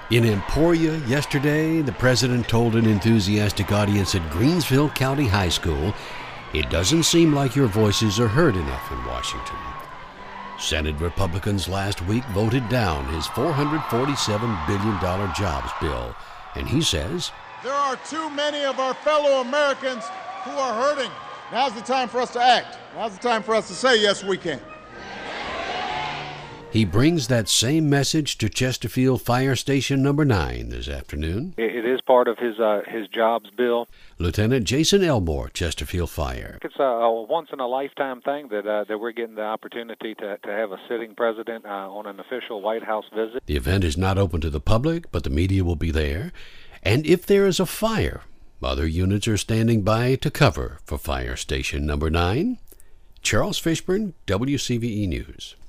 In Emporia yesterday, the president told an enthusiastic audience at Greensville County High School, "It doesn't seem like your voices are heard enough in Washington." Senate Republicans last week voted down his $447 billion jobs bill, and he says, "There are too many of our fellow Americans who are hurting. Now's the time for us to act. Now's the time for us to say, yes, we can." He brings that same message to Chesterfield Fire Station number 9 this afternoon. It is part of his jobs bill. Lieutenant Jason Elmore, Chesterfield Fire. It's a once-in-a-lifetime thing that we're getting the opportunity to have a sitting president on an official White House visit. The event is not open to the public, but the media will be there. And if there is a fire, other units are standing by to cover for Fire Station number 9. Charles Fishburne, WCVE News.